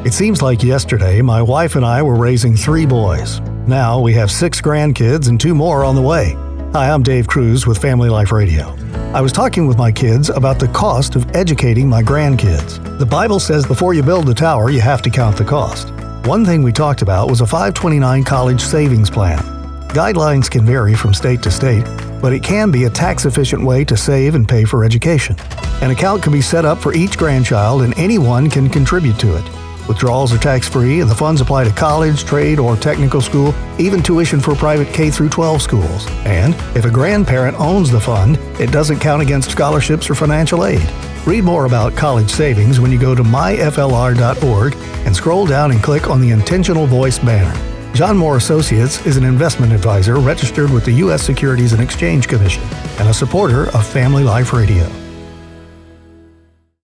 It seems like yesterday, my wife and I were raising 3 boys. Now we have 6 grandkids and 2 more on the way. Hi, I'm Dave Cruz with Family Life Radio. I was talking with my kids about the cost of educating my grandkids. The Bible says before you build the tower, you have to count the cost. One thing we talked about was a 529 college savings plan. Guidelines can vary from state to state, but it can be a tax-efficient way to save and pay for education. An account can be set up for each grandchild and anyone can contribute to it. Withdrawals are tax-free and the funds apply to college, trade, or technical school, even tuition for private K-12 schools. And if a grandparent owns the fund, it doesn't count against scholarships or financial aid. Read more about college savings when you go to myflr.org and scroll down and click on the Intentional Voice banner. John Moore Associates is an investment advisor registered with the U.S. Securities and Exchange Commission and a supporter of Family Life Radio.